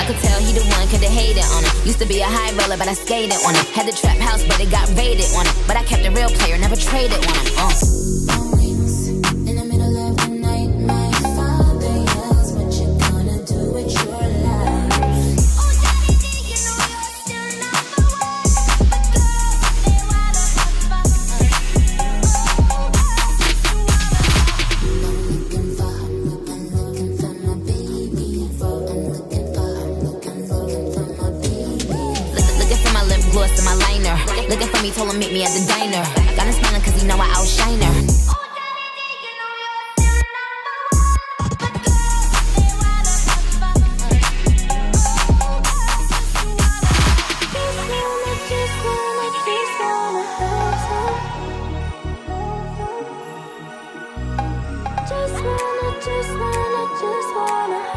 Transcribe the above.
I could tell he the one, coulda hated on him. Used to be a high roller, but I skated on him. Had the trap house, but it got raided on him. But I kept a real player, never traded on him. In the middle of the night, my father yells, what you gonna do with your life? Oh, Daddy D, you know you're still number one. But girl, they wanna have fun. I'm looking for my baby. I'm looking for my baby. Looking for my lip gloss and my liner. Looking for me, told him meet me at the diner. Got him smiling cause he know I outshine her. Just wanna